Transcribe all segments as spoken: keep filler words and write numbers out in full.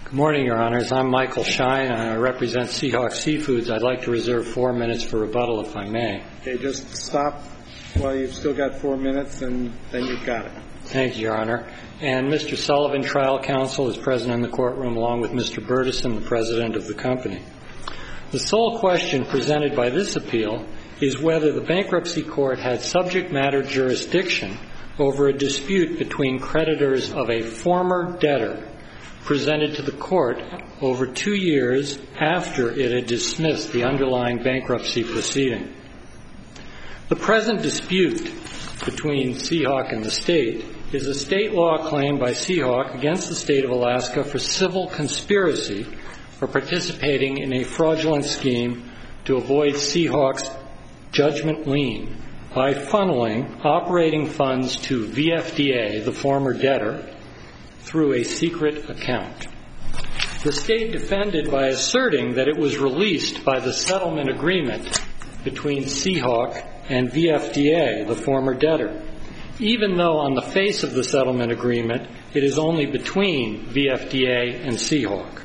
Good morning, Your Honors. I'm Michael Shine, and I represent Seahawk Seafoods. I'd like to reserve four minutes for rebuttal, if I may. Okay, just stop while you've still got four minutes, and then you've got it. Thank you, Your Honor. And Mister Sullivan, trial counsel, is present in the courtroom, along with Mister Burtison, the president of the company. The sole question presented by this appeal is whether the bankruptcy court had subject matter jurisdiction over a dispute between creditors of a former debtor presented to the court over two years after it had dismissed the underlying bankruptcy proceeding. The present dispute between Seahawk and the state is a state law claim by Seahawk against the state of Alaska for civil conspiracy for participating in a fraudulent scheme to avoid Seahawk's judgment lien by funneling operating funds to V F D A, the former debtor, through a secret account. The state defended by asserting that it was released by the settlement agreement between Seahawk and V F D A, the former debtor, even though on the face of the settlement agreement it is only between V F D A and Seahawk.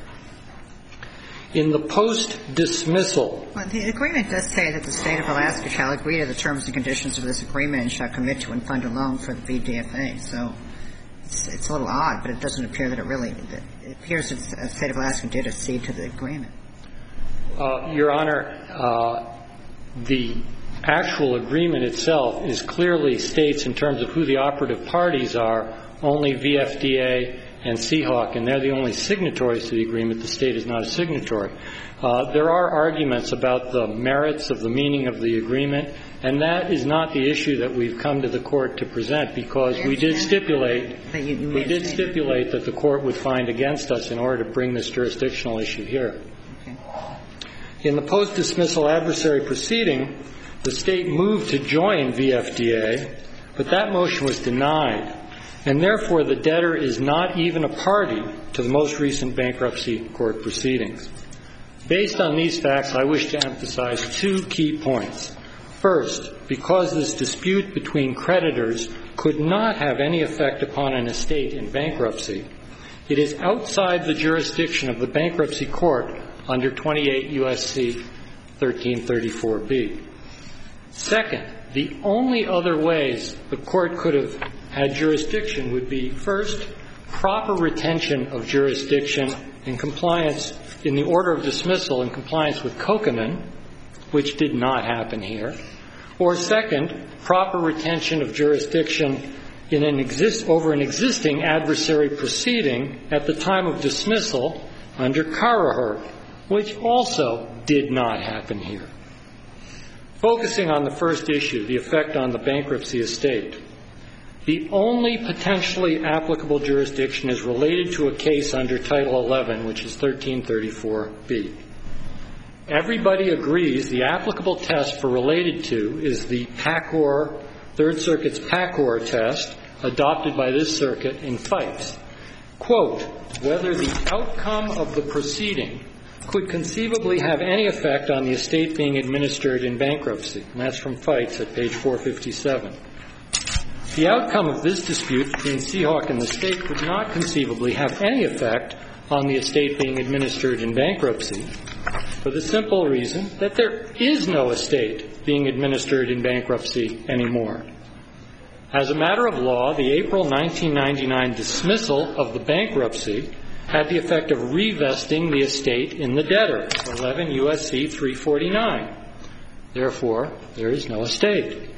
In the post-dismissal... Well, the agreement does say that the state of Alaska shall agree to the terms and conditions of this agreement and shall commit to and fund a loan for the V D F A, so... It's, it's a little odd, but it doesn't appear that it really, that it appears that the state of Alaska did accede to the agreement. Uh, Your Honor, uh, the actual agreement itself is clearly states in terms of who the operative parties are, only V F D A and Seahawk, and they're the only signatories to the agreement. The state is not a signatory. Uh, there are arguments about the merits of the meaning of the agreement, and that is not the issue that we've come to the court to present, because we did stipulate we did stipulate that the court would find against us in order to bring this jurisdictional issue here. Okay. In the post-dismissal adversary proceeding, the state moved to join V F D A, but that motion was denied, and therefore the debtor is not even a party to the most recent bankruptcy court proceedings. Based on these facts, I wish to emphasize two key points. First, because this dispute between creditors could not have any effect upon an estate in bankruptcy, it is outside the jurisdiction of the bankruptcy court under twenty-eight U S C thirteen thirty-four B. Second, the only other ways the court could have had jurisdiction would be, first, proper retention of jurisdiction in compliance in the order of dismissal in compliance with Kokanen, which did not happen here, or second, proper retention of jurisdiction in an exist, over an existing adversary proceeding at the time of dismissal under Carahert, which also did not happen here. Focusing on the first issue, the effect on the bankruptcy estate, the only potentially applicable jurisdiction is related to a case under Title eleven, which is thirteen thirty-four B. Everybody agrees the applicable test for related to is the PACOR, Third Circuit's PACOR test, adopted by this circuit in Fights. Quote, whether the outcome of the proceeding could conceivably have any effect on the estate being administered in bankruptcy. And that's from Fights at page four fifty-seven. The outcome of this dispute between Seahawk and the state could not conceivably have any effect on the estate being administered in bankruptcy, for the simple reason that there is no estate being administered in bankruptcy anymore. As a matter of law, the April nineteen ninety-nine dismissal of the bankruptcy had the effect of revesting the estate in the debtor, eleven U S C three forty-nine. Therefore, there is no estate.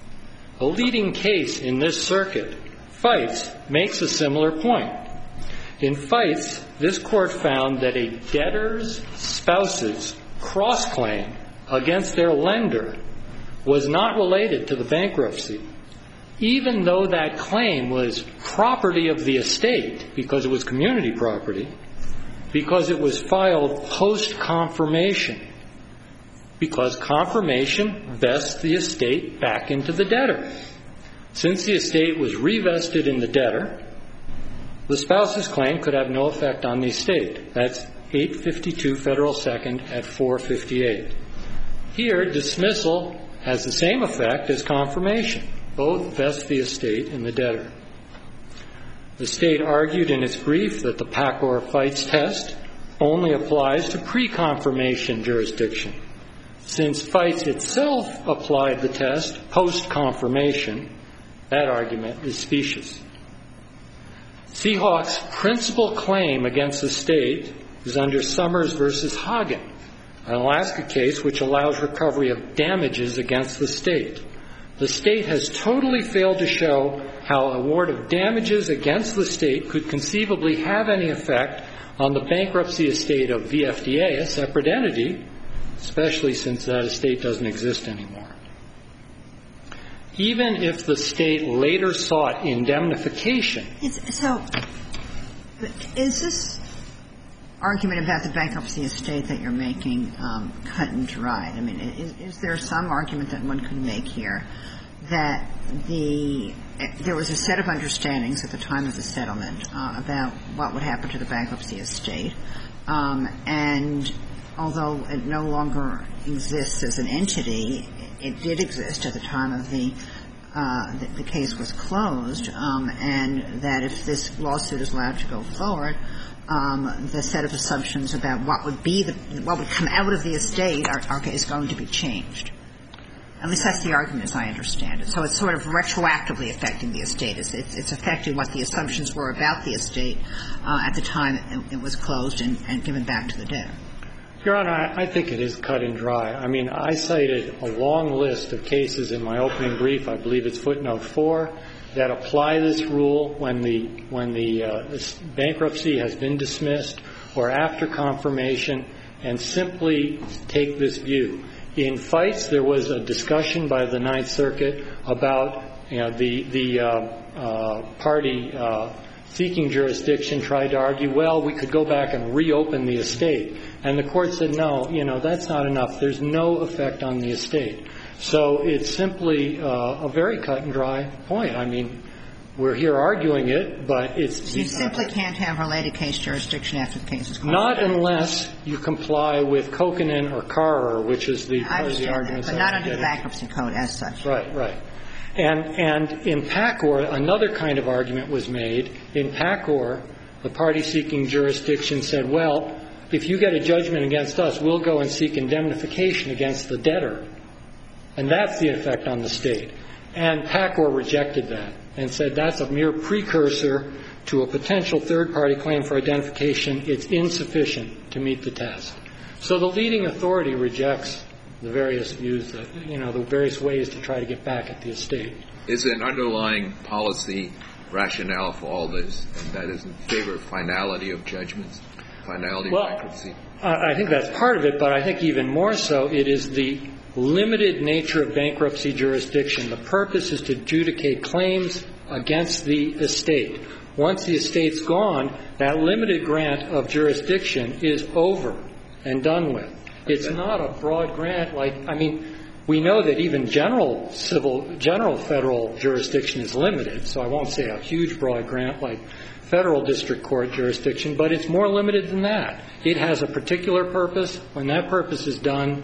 A leading case in this circuit, Fights, makes a similar point. In Fights, this court found that a debtor's spouse's cross-claim against their lender was not related to the bankruptcy, even though that claim was property of the estate because it was community property, because it was filed post-confirmation, because confirmation vests the estate back into the debtor. Since the estate was revested in the debtor, the spouse's claim could have no effect on the estate. That's eight fifty-two Federal Second at four fifty-eight. Here, dismissal has the same effect as confirmation. Both vest the estate in the debtor. The State argued in its brief that the Pacor-Feitz test only applies to pre-confirmation jurisdiction. Since Feitz itself applied the test post-confirmation, that argument is specious. Seahawks' principal claim against the State is under Summers versus Hagen, an Alaska case which allows recovery of damages against the State. The State has totally failed to show how an award of damages against the State could conceivably have any effect on the bankruptcy estate of V F D A, a separate entity, especially since that estate doesn't exist anymore. Even if the State later sought indemnification. It's, so, is this argument about the bankruptcy estate that you're making um, cut and dried? I mean, is, is there some argument that one could make here that the there was a set of understandings at the time of the settlement uh, about what would happen to the bankruptcy estate, um, and although it no longer exists as an entity, it did exist at the time of the uh, the, the case was closed, um, and that if this lawsuit is allowed to go forward, um, the set of assumptions about what would be the what would come out of the estate are, are, is going to be changed. At least that's the argument as I understand it. So it's sort of retroactively affecting the estate. It's, it's, it's affecting what the assumptions were about the estate uh, at the time it, it was closed and, and given back to the debtor. Your Honor, I, I think it is cut and dry. I mean, I cited a long list of cases in my opening brief, I believe it's footnote four, that apply this rule when the, when the uh, bankruptcy has been dismissed or after confirmation, and simply take this view. In Feitz, there was a discussion by the Ninth Circuit about, you know, the the uh, uh, party uh, seeking jurisdiction tried to argue, well, we could go back and reopen the estate, and the court said, no, you know, that's not enough. There's no effect on the estate. So it's simply uh, a very cut and dry point. I mean, we're here arguing it, but it's... You simply can't have related case jurisdiction after the case is closed. Not unless you comply with Kokanen or Carrer, which is the part of the argument. But not under the bankruptcy code as such. Right, right. And and in Pacor, another kind of argument was made. In Pacor, the party seeking jurisdiction said, well, if you get a judgment against us, we'll go and seek indemnification against the debtor. And that's the effect on the state. And Pacor rejected that and said that's a mere precursor to a potential third-party claim for identification. It's insufficient to meet the test. So the leading authority rejects the various views that, you know, the various ways to try to get back at the estate. Is there an underlying policy rationale for all this, and that is in favor of finality of judgments, finality well, of bankruptcy? I think that's part of it, but I think even more so it is the limited nature of bankruptcy jurisdiction. The purpose is to adjudicate claims against the estate. Once the estate's gone, that limited grant of jurisdiction is over and done with. It's not a broad grant like, I mean, we know that even general civil, general federal jurisdiction is limited, so I won't say a huge broad grant like federal district court jurisdiction, but it's more limited than that. It has a particular purpose. When that purpose is done,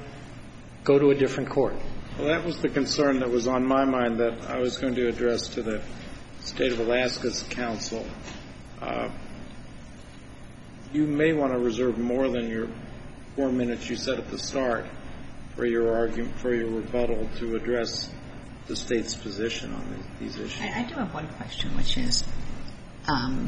go to a different court. Well, that was the concern that was on my mind that I was going to address to the State of Alaska's counsel. Uh, you may want to reserve more than your four minutes you said at the start for your argument, for your rebuttal to address the state's position on these issues. I, I do have one question, which is, um,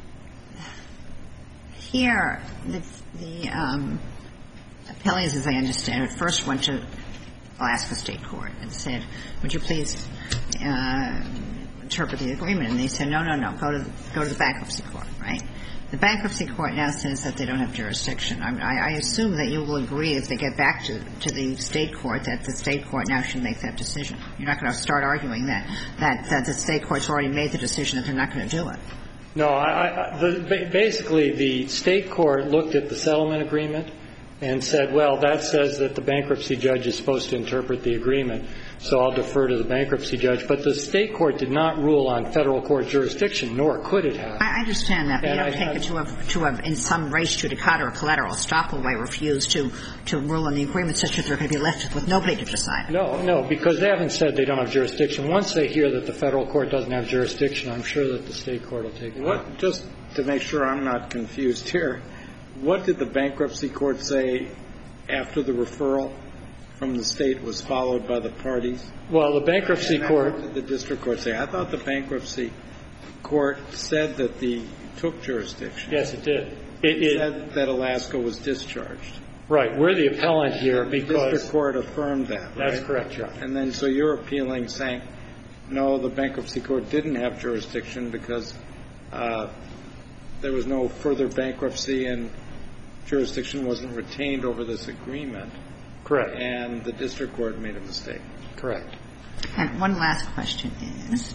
here, the, the um, appellees, as I understand it, first went to Alaska State Court and said, would you please uh, interpret the agreement? And they said, no, no, no, go to the, go to the bankruptcy court, right? The bankruptcy court now says that they don't have jurisdiction. I, I assume that you will agree if they get back to, to the state court that the state court now should make that decision. You're not going to start arguing that, that, that the state court's already made the decision that they're not going to do it. No, I, I, the, basically the state court looked at the settlement agreement and said, well, that says that the bankruptcy judge is supposed to interpret the agreement, so I'll defer to the bankruptcy judge. But the state court did not rule on federal court jurisdiction, nor could it have. I understand that, but and you don't I, take I, it to have, to have, in some race judicata or collateral estoppel way, refused to, to rule on the agreement such that they're going to be left with nobody to decide. No, no, because they haven't said they don't have jurisdiction. Once they hear that the federal court doesn't have jurisdiction, I'm sure that the state court will take it. What, just to make sure I'm not confused here, what did the bankruptcy court say after the referral from the state was followed by the parties? Well, the bankruptcy and court. What did the district court say? I thought the bankruptcy court said that the took jurisdiction. Yes, it did. It, it said that Alaska was discharged. Right. We're the appellant here because the district court affirmed that. That's right? correct, Your Honor. And then so you're appealing, saying, no, the bankruptcy court didn't have jurisdiction because uh, there was no further bankruptcy and jurisdiction wasn't retained over this agreement. Correct. And the district court made a mistake. Correct. And one last question is,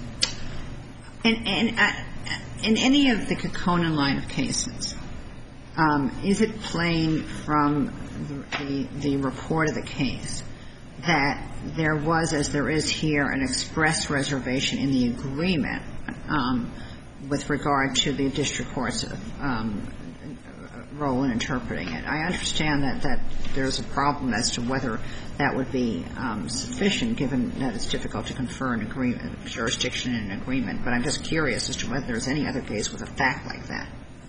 in, in, uh, in any of the Kekkonen line of cases, um, is it plain from the, the, the report of the case that there was, as there is here, an express reservation in the agreement um, with regard to the district court's um, role in interpreting it? I understand that, that there's a problem as to whether that would be um, sufficient, given that it's difficult to confer an agreement, jurisdiction in an agreement. But I'm just curious as to whether there's any other case with a fact like that.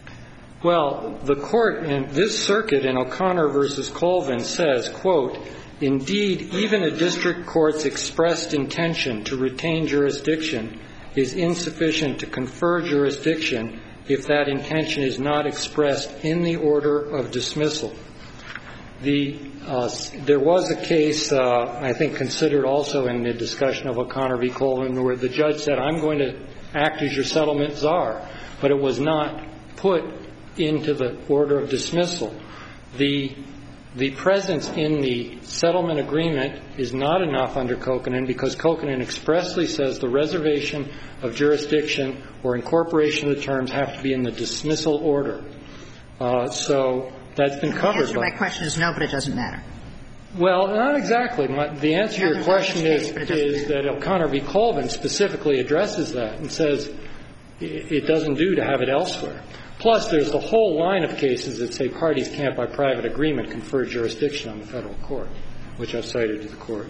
Well, the court in this circuit in O'Connor versus Colvin says, quote, indeed, even a district court's expressed intention to retain jurisdiction is insufficient to confer jurisdiction if that intention is not expressed in the order of dismissal. The, uh, there was a case, uh, I think, considered also in the discussion of O'Connor v. Colvin, where the judge said, I'm going to act as your settlement czar, but it was not put into the order of dismissal. The The presence in the settlement agreement is not enough under Kekkonen because Kekkonen expressly says the reservation of jurisdiction or incorporation of the terms have to be in the dismissal order. Uh, so that's been covered. The answer to my question is no, but it doesn't matter. Well, not exactly. My, the answer to your question is, is that O'Connor v. Colvin specifically addresses that and says it, it doesn't do to have it elsewhere. Plus, there's the whole line of cases that say parties can't, by private agreement, confer jurisdiction on the federal court, which I've cited to the court.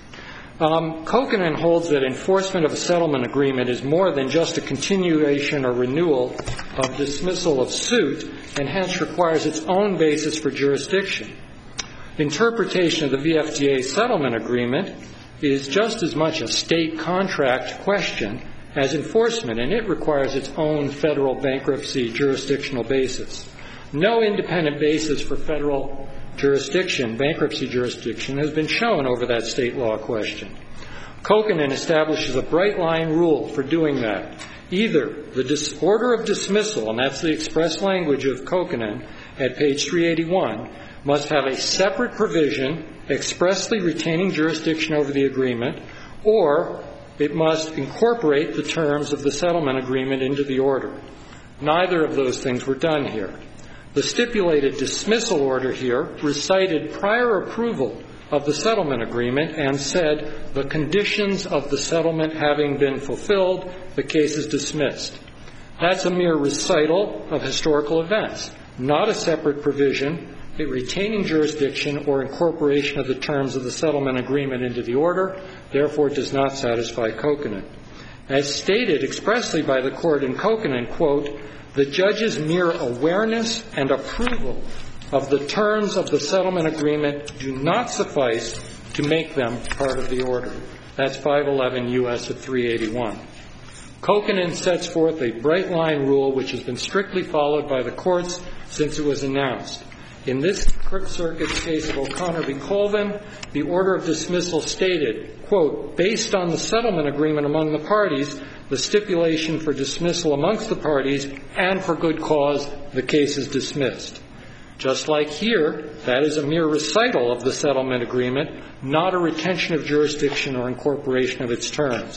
Um, Kekkonen holds that enforcement of a settlement agreement is more than just a continuation or renewal of dismissal of suit, and hence requires its own basis for jurisdiction. Interpretation of the V F D A settlement agreement is just as much a state contract question as enforcement, and it requires its own federal bankruptcy jurisdictional basis. No independent basis for federal jurisdiction, bankruptcy jurisdiction, has been shown over that state law question. Kekkonen establishes a bright-line rule for doing that. Either the dis- order of dismissal, and that's the express language of Kekkonen at page three eighty-one, must have a separate provision expressly retaining jurisdiction over the agreement, or it must incorporate the terms of the settlement agreement into the order. Neither of those things were done here. The stipulated dismissal order here recited prior approval of the settlement agreement and said the conditions of the settlement having been fulfilled, the case is dismissed. That's a mere recital of historical events, not a separate provision retaining jurisdiction or incorporation of the terms of the settlement agreement into the order. Therefore, it does not satisfy Kekkonen. As stated expressly by the court in Kekkonen, quote, the judge's mere awareness and approval of the terms of the settlement agreement do not suffice to make them part of the order. That's five eleven U S at three eighty-one. Kekkonen sets forth a bright-line rule which has been strictly followed by the courts since it was announced. In this circuit's case of O'Connor v. Colvin, the order of dismissal stated, quote, based on the settlement agreement among the parties, the stipulation for dismissal amongst the parties, and for good cause, the case is dismissed. Just like here, that is a mere recital of the settlement agreement, not a retention of jurisdiction or incorporation of its terms.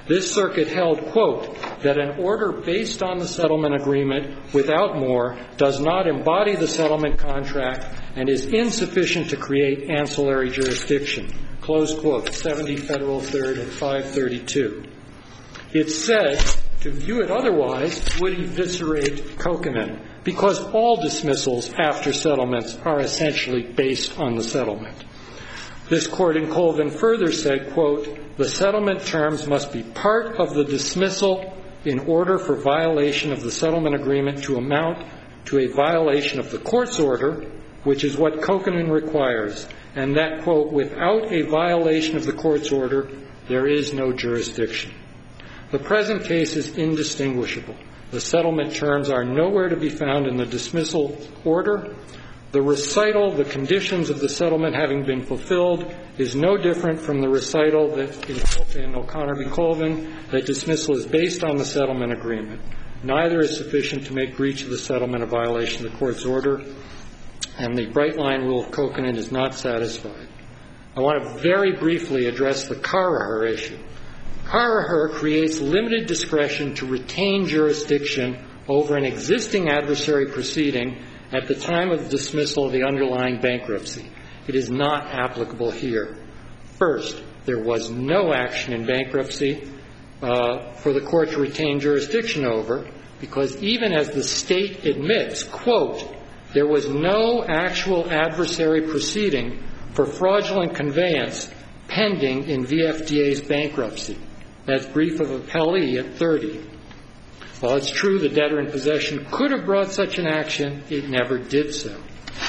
this circuit held, quote, that an order based on the settlement agreement without more does not embody the settlement contract and is insufficient to create ancillary jurisdiction, close quote, seventy Federal third at five thirty-two. It said to view it otherwise would eviscerate Kokkonen, because all dismissals after settlements are essentially based on the settlement. This court in Colvin further said, quote, the settlement terms must be part of the dismissal in order for violation of the settlement agreement to amount to a violation of the court's order, which is what Kokkonen requires, and that, quote, without a violation of the court's order, there is no jurisdiction. The present case is indistinguishable. The settlement terms are nowhere to be found in the dismissal order. The recital, the conditions of the settlement having been fulfilled, is no different from the recital that in, in O'Connor v. Colvin that dismissal is based on the settlement agreement. Neither is sufficient to make breach of the settlement a violation of the court's order, and the bright-line rule of Kokkonen is not satisfied. I want to very briefly address the Karaher issue. Karaher creates limited discretion to retain jurisdiction over an existing adversary proceeding at the time of dismissal of the underlying bankruptcy. It is not applicable here. First, there was no action in bankruptcy uh, for the court to retain jurisdiction over, because even as the state admits, quote, there was no actual adversary proceeding for fraudulent conveyance pending in V F D A's bankruptcy. That's brief of appellee at thirty. While it's true the debtor in possession could have brought such an action, it never did so.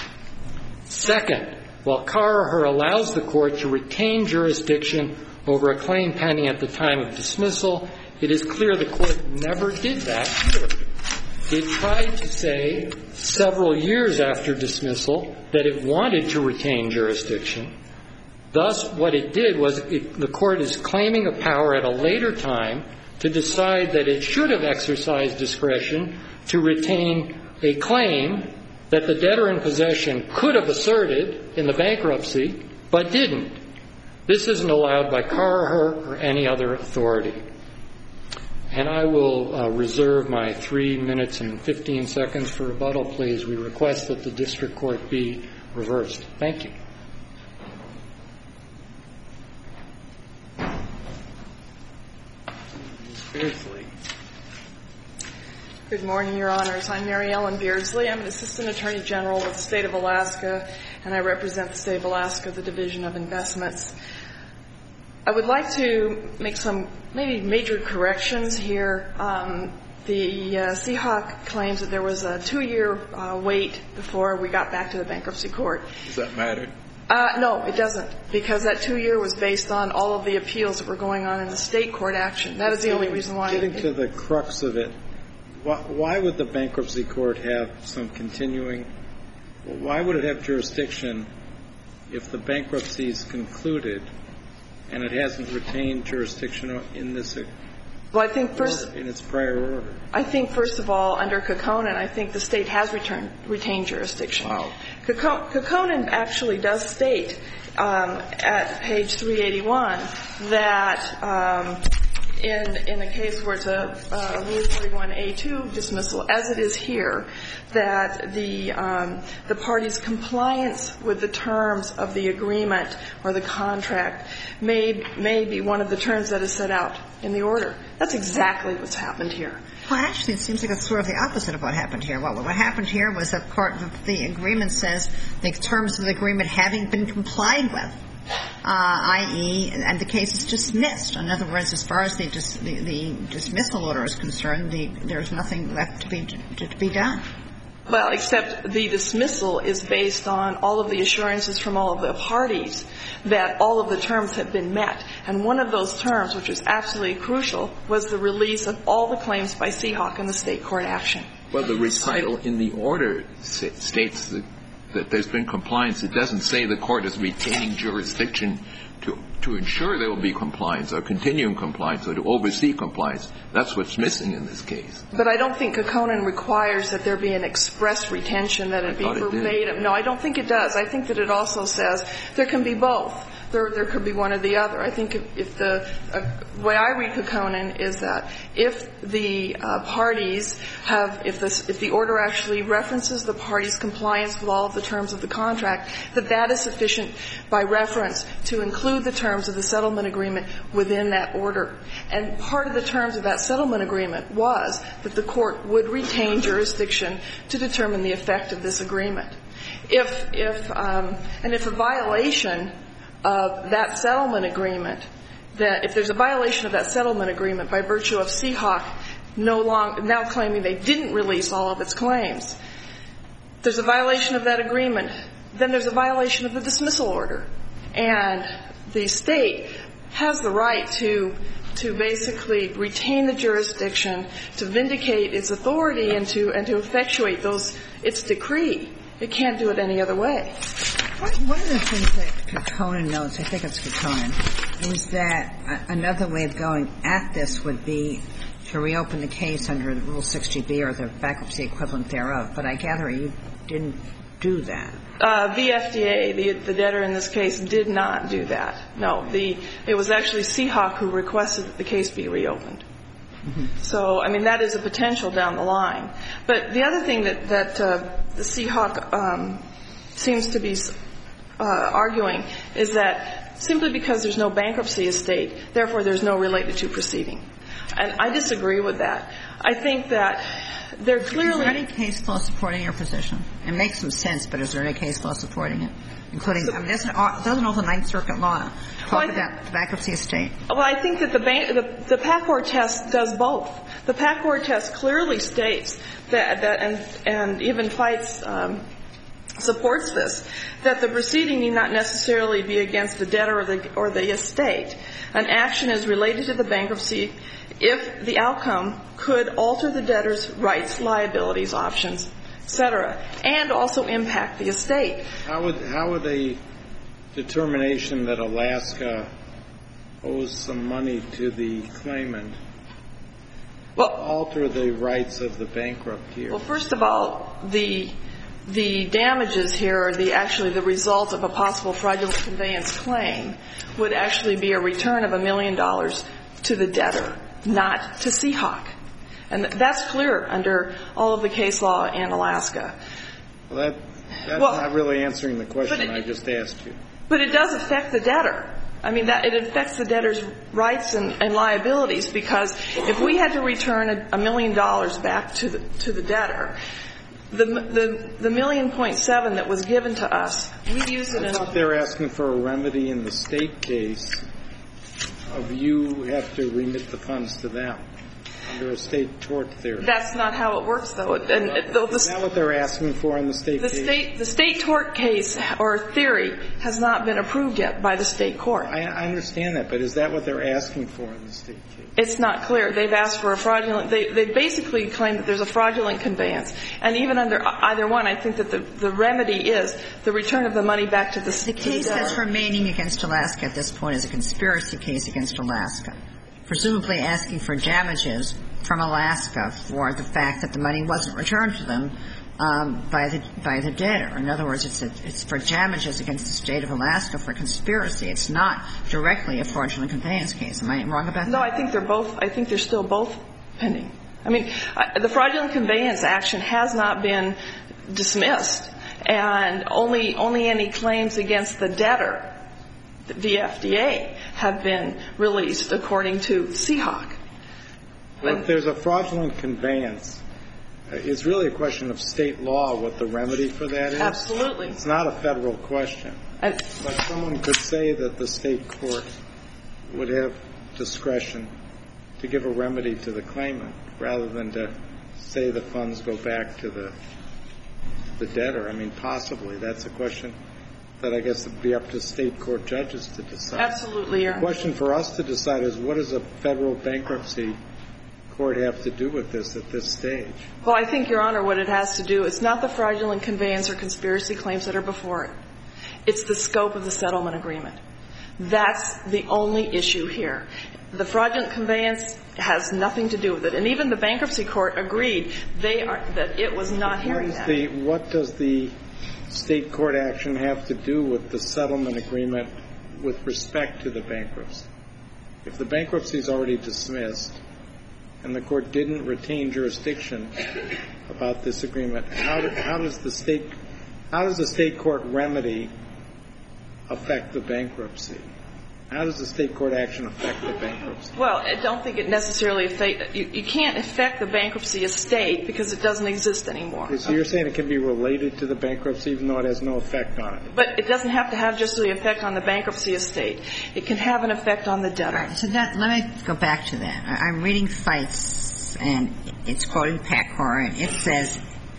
Second, while Karaher allows the court to retain jurisdiction over a claim pending at the time of dismissal, it is clear the court never did that either. It tried to say several years after dismissal that it wanted to retain jurisdiction. Thus, what it did was it, the court is claiming a power at a later time to decide that it should have exercised discretion to retain a claim that the debtor in possession could have asserted in the bankruptcy, but didn't. This isn't allowed by Karaher or any other authority. And I will uh, reserve my three minutes and fifteen seconds for rebuttal, please. We request that the district court be reversed. Thank you. Beardsley. Good morning, Your Honors. I'm Mary Ellen Beardsley. I'm an Assistant Attorney General of the State of Alaska, and I represent the State of Alaska, the Division of Investments. I would like to make some maybe major corrections here. Um, the uh, Seahawk claims that there was a two-year uh, wait before we got back to the bankruptcy court. Does that matter? Uh, no, it doesn't, because that two-year was based on all of the appeals that were going on in the state court action. That is the only reason why. Getting to the crux of it, why, why would the bankruptcy court have some continuing, why would it have jurisdiction if the bankruptcy is concluded and it hasn't retained jurisdiction in this Well, I think first, in its prior order? I think first of all, under Kokkonen, I think the state has returned, retained jurisdiction. Wow. Kokkonen actually does state um, at page three eighty-one that um, in in a case where it's a uh, Rule forty-one A two dismissal, as it is here, that the um, the party's compliance with the terms of the agreement or the contract may may be one of the terms that is set out in the order. That's exactly what's happened here. Well, actually, it seems like it's sort of the opposite of what happened here. What, what happened here was that part of the agreement says the terms of the agreement having been complied with, uh, that is, and the case is dismissed. In other words, as far as the, dis, the, the dismissal order is concerned, the, there's nothing left to be to, to be done. Well, except the dismissal is based on all of the assurances from all of the parties that all of the terms have been met. And one of those terms, which was absolutely crucial, was the release of all the claims by Seahawk in the state court action. Well, the recital in the order states that, that there's been compliance. It doesn't say the court is retaining jurisdiction to to ensure there will be compliance or continuing compliance or to oversee compliance. That's what's missing in this case. But I don't think Kokkonen requires that there be an express retention, that it be verbatim. No, I don't think it does. I think that it also says there can be both. there, there could be one or the other. I think if, if the uh, way I read Kekkonen is that if the uh, parties have, if, this, if the order actually references the parties' compliance with all of the terms of the contract, that that is sufficient by reference to include the terms of the settlement agreement within that order. And part of the terms of that settlement agreement was that the court would retain jurisdiction to determine the effect of this agreement. If, if, um, and if a violation of that settlement agreement, that if there's a violation of that settlement agreement by virtue of Seahawk no long, now claiming they didn't release all of its claims, there's a violation of that agreement, then there's a violation of the dismissal order. And the state has the right to, to basically retain the jurisdiction, to vindicate its authority and to, and to effectuate those, its decree. It can't do it any other way. One of the things that Kekkonen notes, I think it's Kekkonen, is that another way of going at this would be to reopen the case under Rule sixty B or the bankruptcy equivalent thereof. But I gather you didn't do that. Uh, V F D A, the, the debtor in this case, did not do that. No, the, it was actually Seahawk who requested that the case be reopened. Mm-hmm. So, I mean, that is a potential down the line. But the other thing that, that uh, the Seahawk um, seems to be uh, arguing is that simply because there's no bankruptcy estate, therefore there's no related to proceeding. And I disagree with that. I think that there clearly... Is there any case law supporting your position? It makes some sense, but is there any case law supporting it? Including, so, I mean, doesn't, doesn't all the Ninth Circuit law talk well, about the bankruptcy estate? Well, I think that the, bank, the, the PACOR test does both. The PACOR test clearly states that, that and, and even fights, um, supports this, that the proceeding need not necessarily be against the debtor or the, or the estate. An action is related to the bankruptcy if the outcome could alter the debtor's rights, liabilities, options, et cetera, and also impact the estate. How would, how would a determination that Alaska owes some money to the claimant well, alter the rights of the bankrupt here? Well, first of all, the the damages here are the actually the result of a possible fraudulent conveyance claim would actually be a return of a million dollars to the debtor, not to Seahawk. And that's clear under all of the case law in Alaska. Well, that, that's well, not really answering the question it, I just asked you. But it does affect the debtor. I mean, that, it affects the debtor's rights and, and liabilities because if we had to return a, a million dollars back to the, to the debtor, the, the, the million point seven that was given to us, we use it I in... thought they were asking for a remedy in the state case of you have to remit the funds to them under a state tort theory. That's not how it works, though. And, well, the, is that what they're asking for in the state the case? State, the state tort case or theory has not been approved yet by the state court. I, I understand that, but is that what they're asking for in the state case? It's not clear. They've asked for a fraudulent – they they basically claim that there's a fraudulent conveyance. And even under either one, I think that the, the remedy is the return of the money back to the state. The case that's remaining against Alaska at this point is a conspiracy case against Alaska, presumably asking for damages from Alaska for the fact that the money wasn't returned to them um, by the by the debtor. In other words, it's a, it's for damages against the state of Alaska for conspiracy. It's not directly a fraudulent conveyance case. Am I wrong about that? No, I think they're both. I think they're still both pending. I mean, I, the fraudulent conveyance action has not been dismissed, and only only any claims against the debtor, the V F D A, have been released according to Seahawk. Well, if there's a fraudulent conveyance, it's really a question of state law what the remedy for that is. Absolutely. It's not a federal question. And, but someone could say that the state court would have discretion to give a remedy to the claimant rather than to say the funds go back to the the debtor. I mean, possibly. That's a question that I guess would be up to state court judges to decide. Absolutely, Your Honor. The question for us to decide is what does a federal bankruptcy court have to do with this at this stage? Well, I think, Your Honor, what it has to do, it's not the fraudulent conveyance or conspiracy claims that are before it. It's the scope of the settlement agreement. That's the only issue here. The fraudulent conveyance has nothing to do with it. And even the bankruptcy court agreed they are, that it was not hearing that. The, what does the state court action have to do with the settlement agreement with respect to the bankruptcy. If the bankruptcy is already dismissed and the court didn't retain jurisdiction about this agreement, how, do, how does the state how does the state court remedy affect the bankruptcy? How does the state court action affect the bankruptcy? Well, I don't think it necessarily affect you, you can't affect the bankruptcy estate because it doesn't exist anymore. So you're saying it can be related to the bankruptcy even though it has no effect on it? But it doesn't have to have just the effect on the bankruptcy estate. It can have an effect on the debtor. All right, so that, let me go back to that. I'm reading Feitz, and it's quoting Pacor, and it says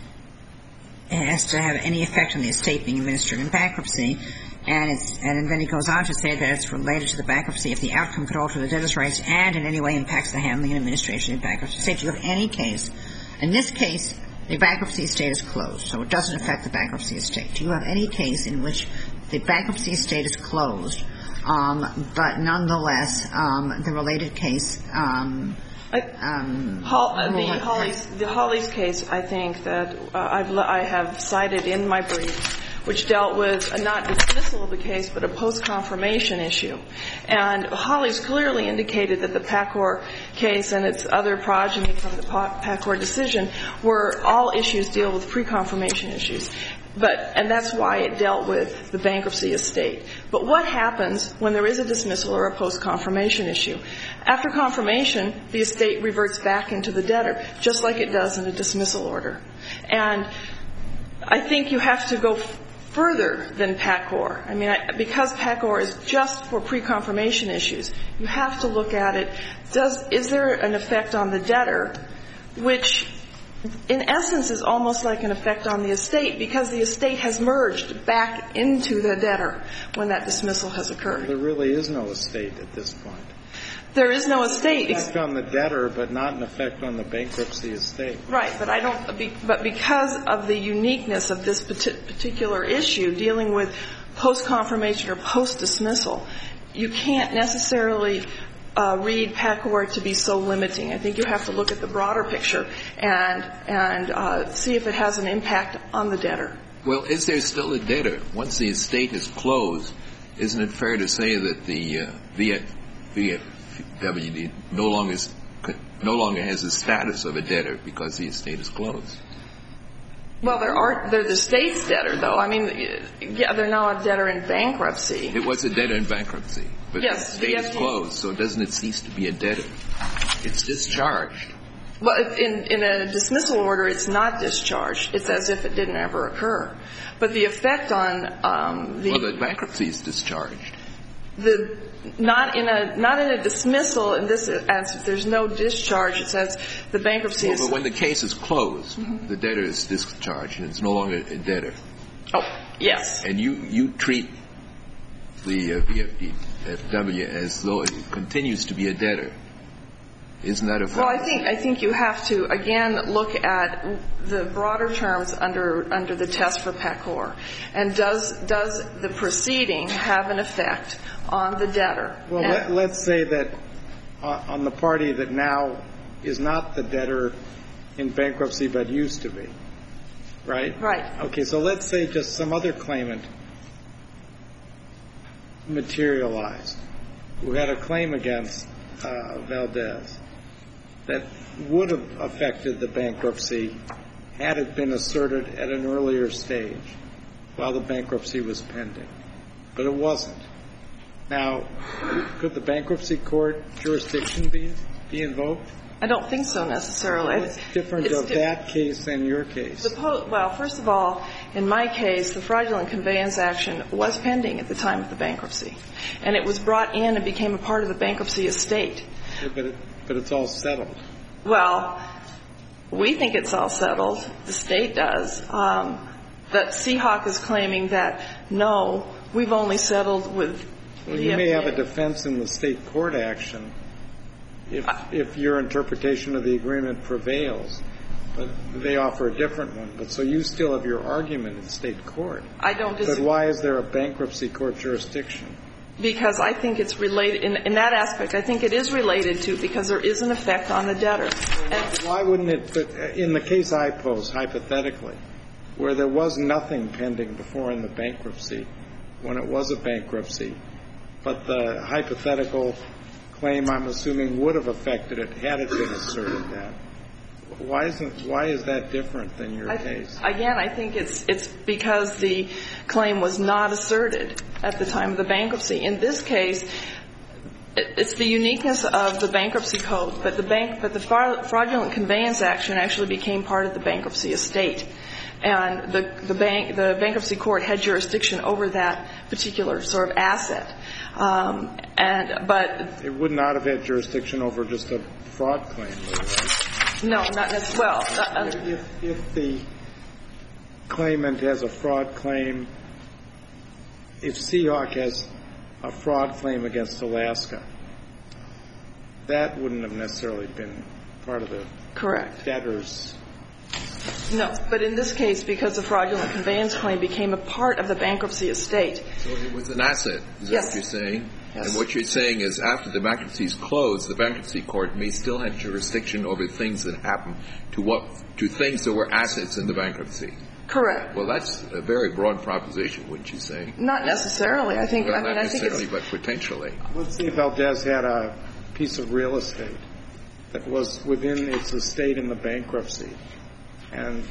it has to have any effect on the estate being administered in bankruptcy. And it's, and then he goes on to say that it's related to the bankruptcy if the outcome could alter the debtor's rights and in any way impacts the handling and administration of bankruptcy. Say, do you have any case? In this case, the bankruptcy estate is closed, so it doesn't affect the bankruptcy estate. Do you have any case in which the bankruptcy estate is closed, um, but nonetheless, um, the related case, um, um, Hall, uh, the Hawley's, the Hawley's case, I think that uh, I've, I have cited in my brief, which dealt with a not dismissal of the case, but a post-confirmation issue. And Hawley's clearly indicated that the Pacor case and its other progeny from the Pacor decision were all issues deal with pre-confirmation issues. But, and that's why it dealt with the bankruptcy estate. But what happens when there is a dismissal or a post-confirmation issue? After confirmation, the estate reverts back into the debtor, just like it does in a dismissal order. And I think you have to go further than Pacor. I mean, I, because Pacor is just for pre-confirmation issues, you have to look at it. Does, is there an effect on the debtor, which in essence is almost like an effect on the estate because the estate has merged back into the debtor when that dismissal has occurred. There really is no estate at this point. There is no estate. An effect on the debtor, but not an effect on the bankruptcy estate. Right, but I don't. But because of the uniqueness of this particular issue, dealing with post-confirmation or post-dismissal, you can't necessarily uh, read Pacor to be so limiting. I think you have to look at the broader picture and and uh, see if it has an impact on the debtor. Well, is there still a debtor once the estate is closed? Isn't it fair to say that the uh, V F W D no longer is, no longer has the status of a debtor because the estate is closed? Well, there are they're the state's debtor, though. I mean, yeah, they're not a debtor in bankruptcy. It was a debtor in bankruptcy, but yes, the estate is closed, so doesn't it cease to be a debtor? It's discharged. Well, in in a dismissal order, it's not discharged. It's as if it didn't ever occur. But the effect on um, the well, the bankruptcy is discharged. The not in a not in a dismissal in this instance. There's no discharge. It says the bankruptcy well, is. But when the case is closed, mm-hmm. the debtor is discharged and it's no longer a debtor. Oh, yes. And you you treat the uh, V F W as though it continues to be a debtor. Isn't that a fact? Well, I think I think you have to again look at the broader terms under under the test for Pacor, and does does the proceeding have an effect on the debtor? Well, let, let's say that uh, on the party that now is not the debtor in bankruptcy but used to be, right? Right. Okay, so let's say just some other claimant materialized who had a claim against uh, Valdez that would have affected the bankruptcy had it been asserted at an earlier stage while the bankruptcy was pending. But it wasn't. Now, could the bankruptcy court jurisdiction be be invoked? I don't think so necessarily. What's different it's of di- that case than your case? Suppose, well, first of all, in my case, the fraudulent conveyance action was pending at the time of the bankruptcy. And it was brought in and became a part of the bankruptcy estate. Yeah, but, it, but it's all settled. Well, we think it's all settled. The state does. Um, but Seahawk is claiming that, no, we've only settled with well, the you F D A. may have a defense in the state court action if, if your interpretation of the agreement prevails. But they offer a different one. But so you still have your argument in state court. I don't disagree. But why is there a bankruptcy court jurisdiction? Because I think it's related, in, in that aspect, I think it is related to, because there is an effect on the debtor. And why wouldn't it, in the case I pose, hypothetically, where there was nothing pending before in the bankruptcy, when it was a bankruptcy, but the hypothetical claim, I'm assuming, would have affected it had it been asserted that. Why isn't why is that different than your I, case? Again, I think it's it's because the claim was not asserted at the time of the bankruptcy. In this case, it's the uniqueness of the bankruptcy code, but the bank, but the fraudulent conveyance action actually became part of the bankruptcy estate, and the the bank, the bankruptcy court had jurisdiction over that particular sort of asset. Um, and but it would not have had jurisdiction over just a fraud claim, though, right? No, not necessarily. Well, uh, if, if the claimant has a fraud claim, if Seahawk has a fraud claim against Alaska, that wouldn't have necessarily been part of the correct debtor's. No, but in this case, because the fraudulent conveyance claim became a part of the bankruptcy estate. So it was an asset, is Yes. that what you're saying? Yes. And what you're saying is after the bankruptcy is closed, the bankruptcy court may still have jurisdiction over things that happen to what to things that were assets in the bankruptcy. Correct. Well, that's a very broad proposition, wouldn't you say? Not necessarily. I think. Well, I mean, not I think necessarily, it's. but potentially. Let's see if Valdez had a piece of real estate that was within its estate in the bankruptcy, and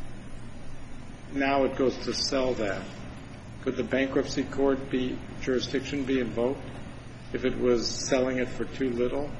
now it goes to sell that. Could the bankruptcy court be jurisdiction be invoked if it was selling it for too little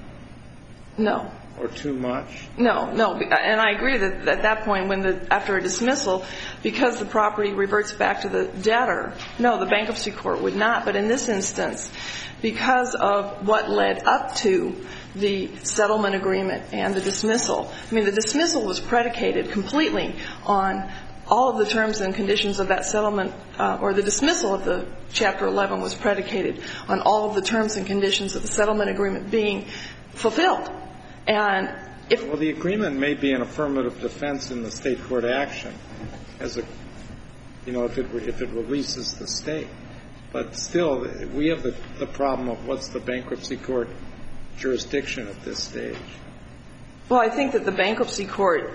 No. or too much? No, no, and I agree that at that point, when the after a dismissal, because the property reverts back to the debtor, no, the bankruptcy court would not. But in this instance, because of what led up to the settlement agreement and the dismissal, I mean, the dismissal was predicated completely on all of the terms and conditions of that settlement, uh, or the dismissal of the Chapter eleven was predicated on all of the terms and conditions of the settlement agreement being fulfilled. And if well, the agreement may be an affirmative defense in the state court action, as a, you know, if it if it releases the state, but still we have the the problem of what's the bankruptcy court jurisdiction at this stage. Well, I think that the bankruptcy court,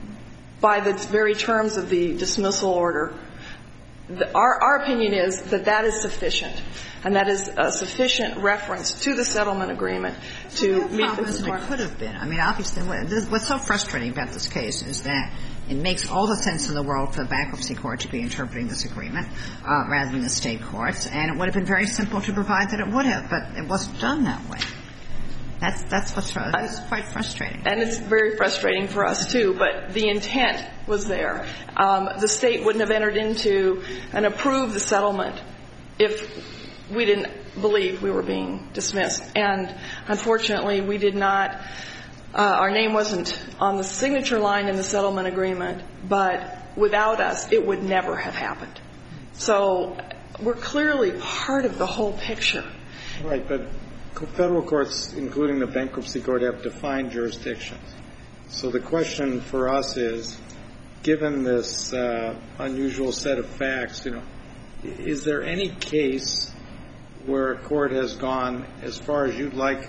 by the very terms of the dismissal order, the, our, our opinion is that that is sufficient, and that is a sufficient reference to the settlement agreement to meet the requirements. It could have been. I mean, obviously, what's so frustrating about this case is that it makes all the sense in the world for the bankruptcy court to be interpreting this agreement uh, rather than the state courts, and it would have been very simple to provide that it would have, but it wasn't done that way. That's that's what's that's quite frustrating. And it's very frustrating for us, too, but the intent was there. Um, the state wouldn't have entered into and approved the settlement if we didn't believe we were being dismissed. And unfortunately, we did not, uh, our name wasn't on the signature line in the settlement agreement, but without us, it would never have happened. So we're clearly part of the whole picture. Right, but federal courts, including the bankruptcy court, have defined jurisdictions. So the question for us is, given this uh, unusual set of facts, you know, is there any case where a court has gone as far as you'd like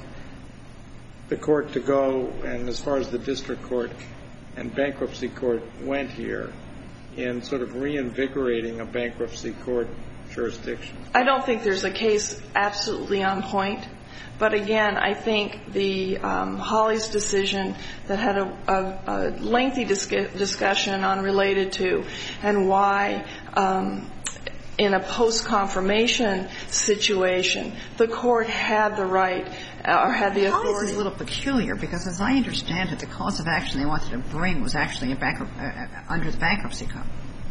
the court to go and as far as the district court and bankruptcy court went here in sort of reinvigorating a bankruptcy court jurisdiction? I don't think there's a case absolutely on point. But again, I think the um, Hawley's decision that had a, a, a lengthy dis- discussion on related to and why um, in a post-confirmation situation the court had the right or had the authority. Hawley's is a little peculiar because, as I understand it, the cause of action they wanted to bring was actually a bankrupt, uh, under the bankruptcy code.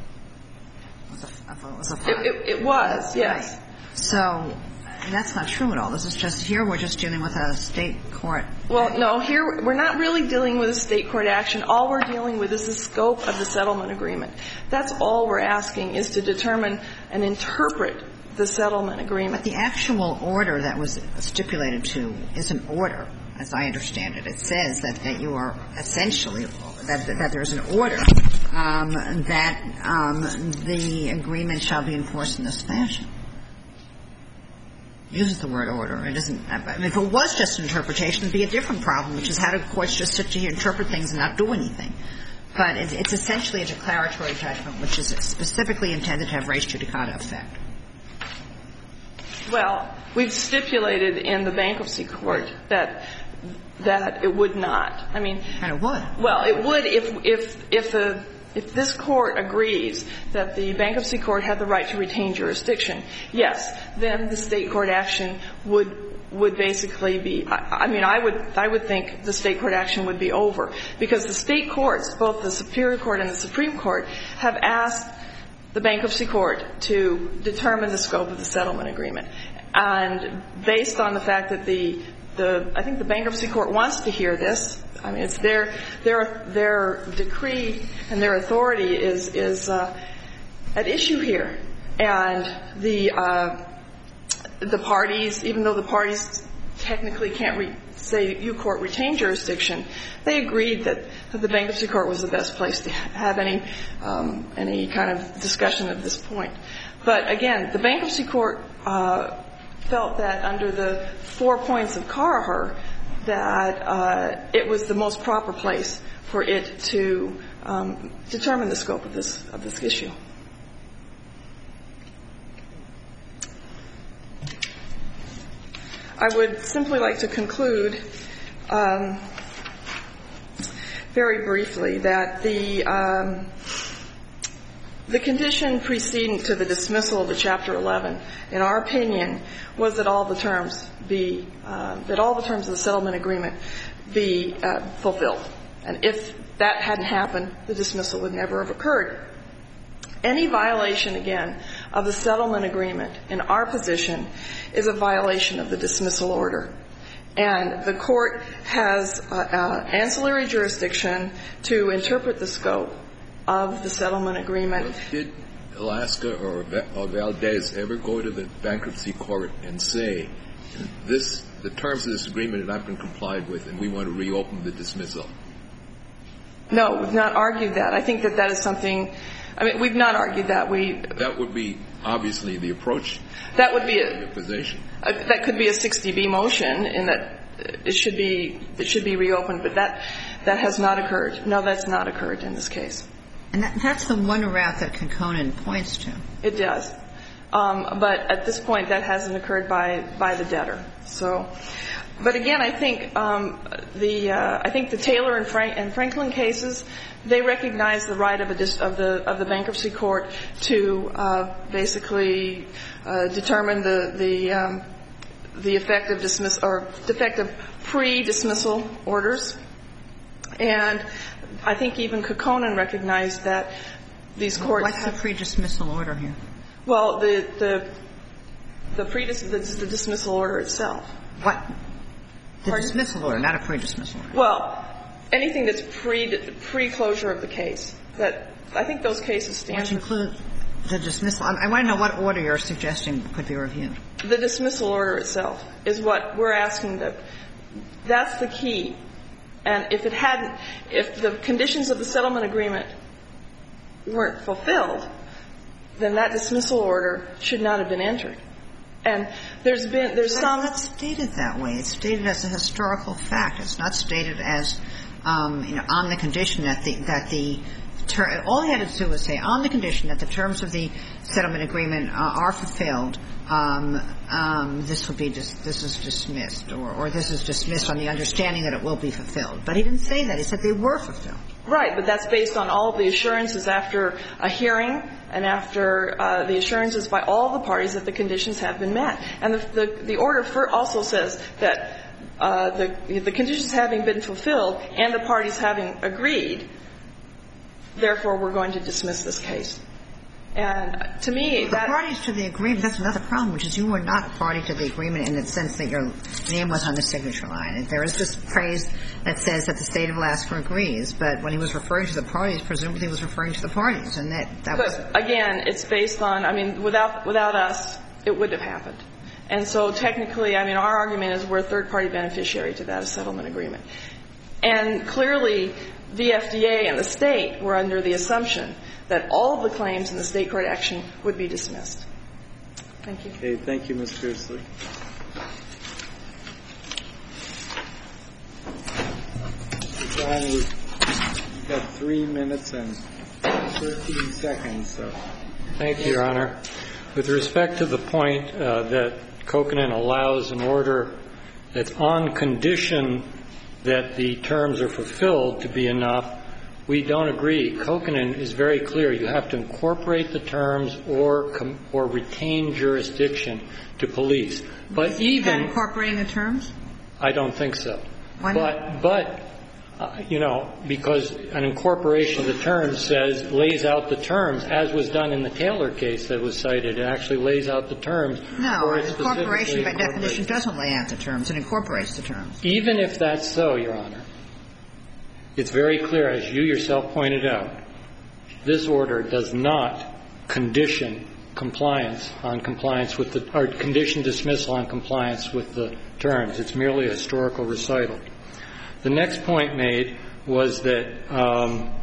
It was a, it was, a it, it, it was yes. Right. So. And that's not true at all. This is just here we're just dealing with a state court. Well, no, here we're not really dealing with a state court action. All we're dealing with is the scope of the settlement agreement. That's all we're asking is to determine and interpret the settlement agreement. But the actual order that was stipulated to is an order, as I understand it. It says that, that you are essentially that, that there's an order um, that um, the agreement shall be enforced in this fashion. Uses the word order. It doesn't. I mean, if it was just an interpretation, it'd be a different problem, which is how do courts just sit here, interpret things, and not do anything. But it's, it's essentially a declaratory judgment, which is specifically intended to have res judicata effect. Well, We've stipulated in the bankruptcy court that that it would not. I mean, and it would. Well, it would if if if a if this court agrees that the bankruptcy court had the right to retain jurisdiction, yes, then the state court action would would basically be. I, I mean, I would I would think the state court action would be over, because the state courts, both the Superior Court and the Supreme Court, have asked the bankruptcy court to determine the scope of the settlement agreement, and based on the fact that the the I think the bankruptcy court wants to hear this. I mean, it's their their their decree and their authority is is uh, at issue here, and the uh, the parties, even though the parties technically can't re- say you court retain jurisdiction, they agreed that, that the bankruptcy court was the best place to have any um, any kind of discussion at this point. But again, the bankruptcy court uh, felt that under the four points of Carher, that uh, it was the most proper place for it to um, determine the scope of this of this issue. I would simply like to conclude um, very briefly that the um, the condition preceding to the dismissal of the Chapter eleven, in our opinion, was that all the terms be uh, that all the terms of the settlement agreement be uh, fulfilled. And if that hadn't happened, the dismissal would never have occurred. Any violation, again, of the settlement agreement, in our position, is a violation of the dismissal order. And the court has uh, uh, ancillary jurisdiction to interpret the scope of the settlement agreement. Did Alaska or, or Valdez ever go to the bankruptcy court and say, this, the terms of this agreement have not been complied with, and we want to reopen the dismissal? No, we've not argued that. I think that that is something. I mean, we've not argued that. We that would be obviously the approach. That would be a, your position. A, that could be a sixty B motion, in that it should be it should be reopened. But that that has not occurred. No, that's not occurred in this case. And that, that's the one route that Kekkonen points to. It does, um, but at this point, that hasn't occurred by by the debtor. So. But again, I think um, the uh, I think the Taylor and, Frank, and Franklin cases, they recognize the right of, a dis- of the of the bankruptcy court to uh, basically uh, determine the the um, the effective dismiss or defective pre-dismissal orders, and I think even Kekkonen recognized that these courts. What's the pre-dismissal order here? Well, the the the pre-dis- the, the dismissal order itself. What? The Pardon? Dismissal order, not a pre-dismissal order. Well, anything that's pre pre-closure of the case. That I think those cases stand. Which include the dismissal. I, I want to know what order you're suggesting could be reviewed. The dismissal order itself is what we're asking. That that's the key. And if it hadn't, if the conditions of the settlement agreement weren't fulfilled, then that dismissal order should not have been entered. And there's been, there's some. It's not stated that way. It's stated as a historical fact. It's not stated as, um, you know, on the condition that the, that the, ter- all he had to do was say, on the condition that the terms of the settlement agreement uh, are fulfilled, um, um, this will be, dis- this is dismissed, or, or this is dismissed on the understanding that it will be fulfilled. But he didn't say that. He said they were fulfilled. Right, but that's based on all of the assurances after a hearing and after uh, the assurances by all the parties that the conditions have been met. And the, the, the order for also says that uh, the, the conditions having been fulfilled and the parties having agreed, therefore we're going to dismiss this case. And to me, the that parties to the agreement, that's another problem, which is you were not a party to the agreement in the sense that your name was on the signature line. There is this phrase that says that the State of Alaska agrees, but when he was referring to the parties, presumably he was referring to the parties, and that, that but was. Again, it's based on, I mean, without without us, it wouldn't have happened. And so technically, I mean, our argument is we're a third-party beneficiary to that settlement agreement. And clearly, the F D A and the State were under the assumption that all of the claims in the State court action would be dismissed. Thank you. Okay. Thank you, Miz Beardsley. Mister John, we've got three minutes and thirteen seconds. So. Thank you, Your Honor. With respect to the point uh, that Kokanen allows an order that's on condition that the terms are fulfilled to be enough. We don't agree. Kokanen is very clear. You have to incorporate the terms or com- or retain jurisdiction to police. But even incorporating the terms? I don't think so. Why not? But, but uh, you know, because an incorporation of the terms says, lays out the terms, as was done in the Taylor case that was cited. It actually lays out the terms. No, an incorporation by definition doesn't lay out the terms. It incorporates the terms. Even if that's so, Your Honor, it's very clear, as you yourself pointed out, this order does not condition compliance on compliance with the, or condition dismissal on compliance with the terms. It's merely a historical recital. The next point made was that um,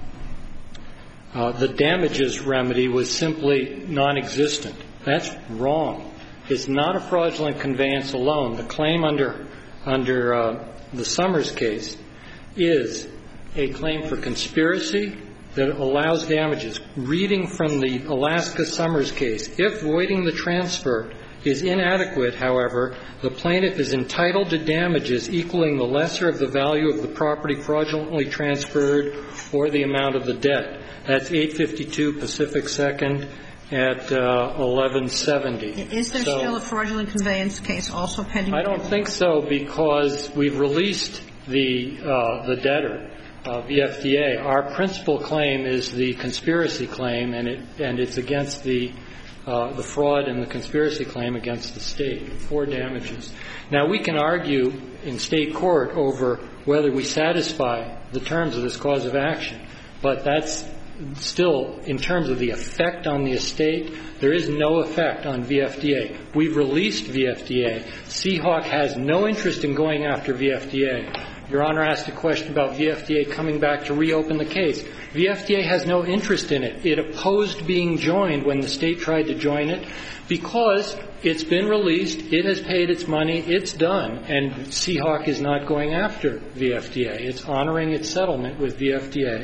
uh, the damages remedy was simply non-existent. That's wrong. It's not a fraudulent conveyance alone. The claim under under uh, the Summers case is a claim for conspiracy that allows damages. Reading from the Alaska Summers case, if voiding the transfer is inadequate, however, the plaintiff is entitled to damages equaling the lesser of the value of the property fraudulently transferred or the amount of the debt. That's eight fifty-two Pacific Second at uh, eleven seventy. Is there so, still a fraudulent conveyance case also pending? I don't think so, because we've released the uh, the debtor. Uh, V F D A. Our principal claim is the conspiracy claim, and it and it's against the uh, the fraud and the conspiracy claim against the state for damages. Now, we can argue in state court over whether we satisfy the terms of this cause of action, but that's still, in terms of the effect on the estate, there is no effect on V F D A. We've released V F D A. Seahawk has no interest in going after V F D A. Your Honor asked a question about V F D A coming back to reopen the case. V F D A has no interest in it. It opposed being joined when the state tried to join it because it's been released, it has paid its money, it's done, and Seahawk is not going after V F D A. It's honoring its settlement with V F D A.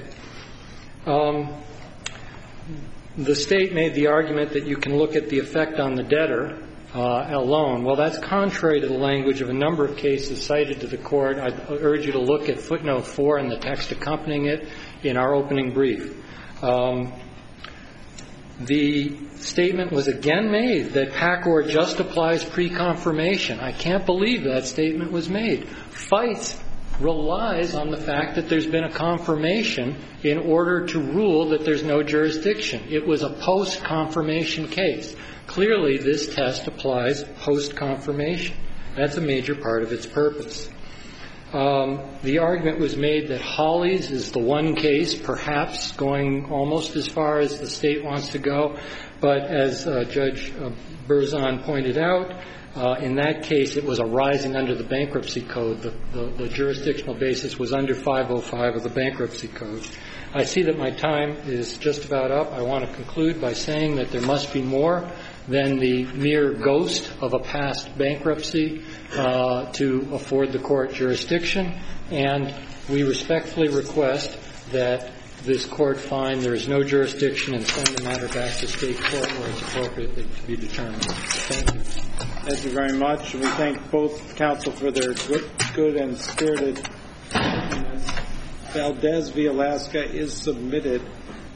Um, the state made the argument that you can look at the effect on the debtor Uh, alone. Well, that's contrary to the language of a number of cases cited to the court. I urge you to look at footnote four and the text accompanying it in our opening brief. Um, the statement was again made that PACOR just applies pre-confirmation. I can't believe that statement was made. Fights relies on the fact that there's been a confirmation in order to rule that there's no jurisdiction. It was a post-confirmation case. Clearly, this test applies post-confirmation. That's a major part of its purpose. Um, the argument was made that Hollies is the one case, perhaps going almost as far as the state wants to go, but as uh, Judge uh, Berzon pointed out, uh, in that case it was arising under the bankruptcy code. The, the, the jurisdictional basis was under five oh five of the bankruptcy code. I see that my time is just about up. I want to conclude by saying that there must be more than the mere ghost of a past bankruptcy uh, to afford the court jurisdiction, and we respectfully request that this court find there is no jurisdiction and send the matter back to state court where it's appropriately to be determined. Thank you. Thank you very much. We thank both counsel for their good, good and spirited arguments. Valdez v. Alaska is submitted.